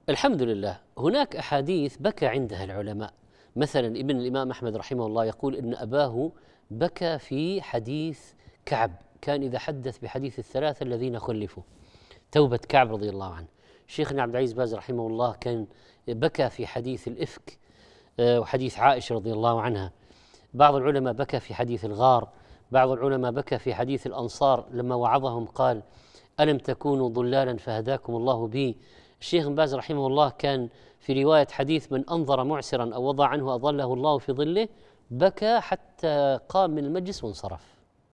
الحمد لله. هناك أحاديث بكى عندها العلماء، مثلا ابن الإمام أحمد رحمه الله يقول إن أباه بكى في حديث كعب، كان إذا حدث بحديث الثلاثة الذين خلفوا، توبة كعب رضي الله عنه. شيخنا عبد العزيز باز رحمه الله كان بكى في حديث الإفك وحديث عائشة رضي الله عنها. بعض العلماء بكى في حديث الغار، بعض العلماء بكى في حديث الأنصار لما وعظهم قال: ألم تكونوا ضلالا فهداكم الله بي. الشيخ بن باز رحمه الله كان في رواية حديث: من أنظر معسرا أو وضع عنه أظله الله في ظله، بكى حتى قام من المجلس وانصرف.